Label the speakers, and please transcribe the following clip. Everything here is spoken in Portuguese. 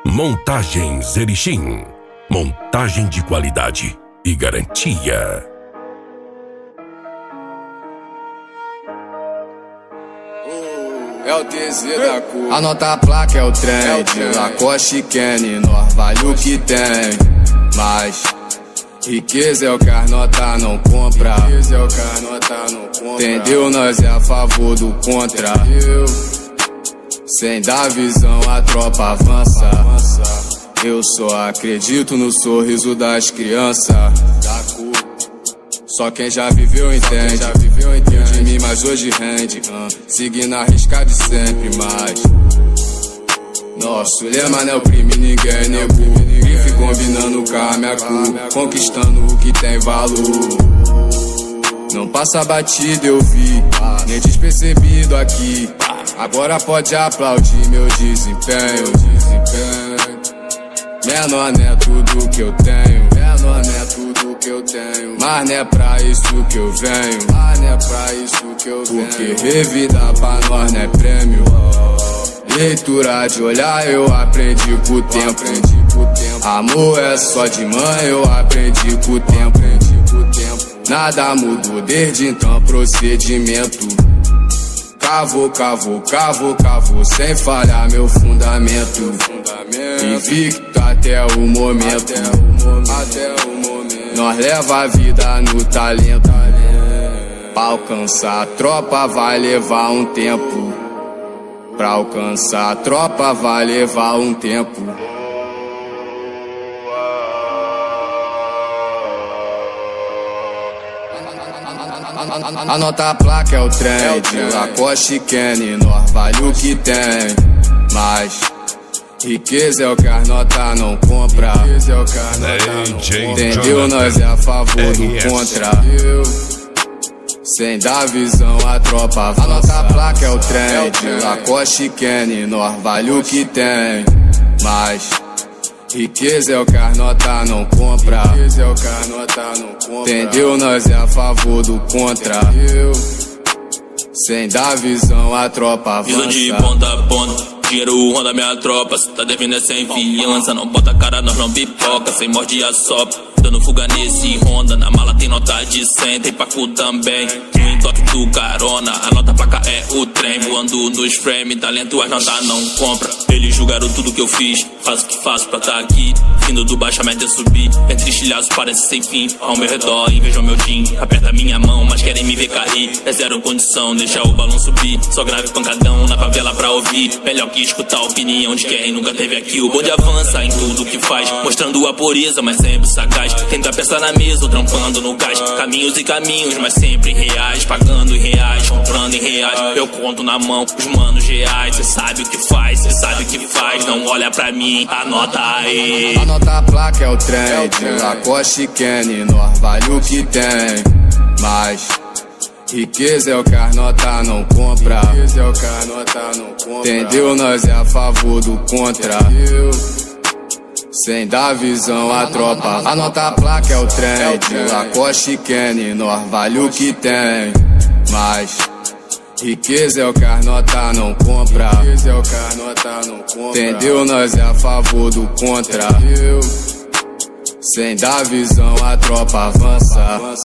Speaker 1: Montagens Erechim. Montagem de qualidade e garantia.
Speaker 2: É o TZ da cor. Anota a placa, é o trem. Lacoste Kenny, nós vale o que tem. Mas riqueza é o que as nota não compra. Entendeu? Nós é a favor do contra. Sem dar visão a tropa avança. Eu só acredito no sorriso das crianças. Só quem já viveu entende. Viu de mim, mas hoje rende. Seguindo a risca de sempre, mas nosso lema não é oprimir ninguém, nego. Grife combinando com a minha cor, conquistando o que tem valor. Não passa batida, eu vi, nem despercebido aqui. Agora pode aplaudir meu desempenho. Menor não é tudo que eu tenho. Menor não é tudo que eu tenho. Mas não é pra isso que eu venho. Mas não é pra isso que eu venho. Porque revida pra nós não é prêmio. Leitura de olhar eu aprendi com o tempo. Amor é só de mãe, eu aprendi com o tempo. Nada mudou desde então, procedimento. Cavo, sem falhar meu fundamento. Invicto até o momento. Nós leva a vida no talento. Pra alcançar a tropa vai levar um tempo. Pra alcançar a tropa vai levar um tempo. Anota a placa, é o trem. Lacoste Kenny, nós vale o que tem. Mas riqueza é o que as nota não compra. Entendeu? Nós é a favor do contra. Sem dar visão a tropa avança. Anota a placa, é o trem. Lacoste Kenny, nós vale o que tem. Mas riqueza é o que as nota não compra. Entendeu? Nós é a favor do contra. Sem dar visão a tropa avança.
Speaker 3: Visão de ponta a ponta. Dinheiro ronda minha tropa, cê tá devendo é sem fiança. Não bota a cara, nós não pipoca, sem morde a sopa. Dando fuga nesse Honda, na mala tem nota de 100, tem pacu também. No entoque do carona, a nota placa é o trem. Voando nos frame, talento as nota não compra. Eles julgaram tudo que eu fiz, faço o que faço pra tá aqui. Vindo do baixamento é subir, entre estilhaços parece sem fim. Ao meu redor, invejam meu jean, aperta minha mão, mas querem me ver cair. É zero condição, deixa o balão subir. Só grave pancadão na favela pra ouvir. Melhor que escutar a opinião de quem nunca teve aqui. O bonde avança em tudo que faz, mostrando a pureza, mas sempre sagaz. Tenta pensar na mesa ou trampando no gás. Caminhos e caminhos, mas sempre reais. Pagando em reais, comprando em reais. Eu conto na mão os manos reais. Cê sabe o que faz, cê sabe o que faz. Não olha pra mim, anota aí.
Speaker 2: Anota a placa, é o trem. Lacoste Kenny, nós vale o que tem. Mas riqueza é o que as nota não compra. Entendeu? Nós é a favor do contra. Sem dar visão a tropa. Anota a placa, é o trem. Lacoste Kenny, nós vale o que tem. Mas riqueza é o que as nota não compra. Entendeu? Nós é a favor do contra. Sem dar visão a tropa avança.